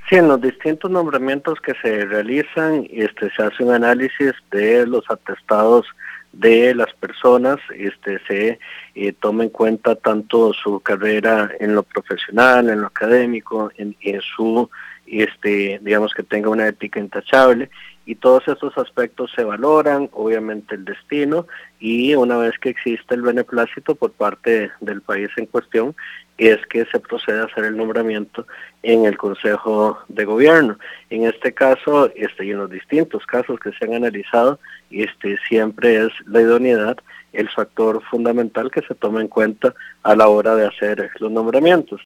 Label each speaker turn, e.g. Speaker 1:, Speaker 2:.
Speaker 1: Sí, en los distintos nombramientos que se realizan, se hace un análisis de los atestados de las personas, se toma en cuenta tanto su carrera en lo profesional, en lo académico, en su, digamos que tenga una ética intachable, y todos esos aspectos se valoran, obviamente el destino, y una vez que existe el beneplácito por parte del país en cuestión, es que se procede a hacer el nombramiento en el Consejo de Gobierno. En este caso, y en los distintos casos que se han analizado, siempre es la idoneidad el factor fundamental que se toma en cuenta a la hora de hacer los nombramientos.